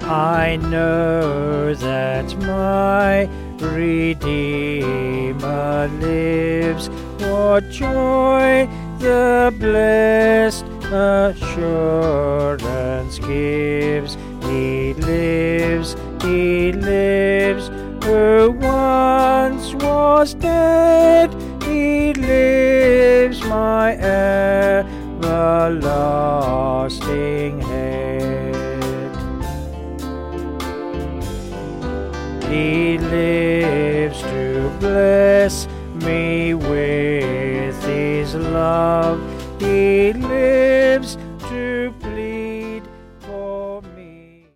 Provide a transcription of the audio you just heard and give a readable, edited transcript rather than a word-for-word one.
I know that my Redeemer lives. What joy the blessed assurance gives. He lives, who once was dead. He lives, my everlasting head. He lives to bless me with his love. He lives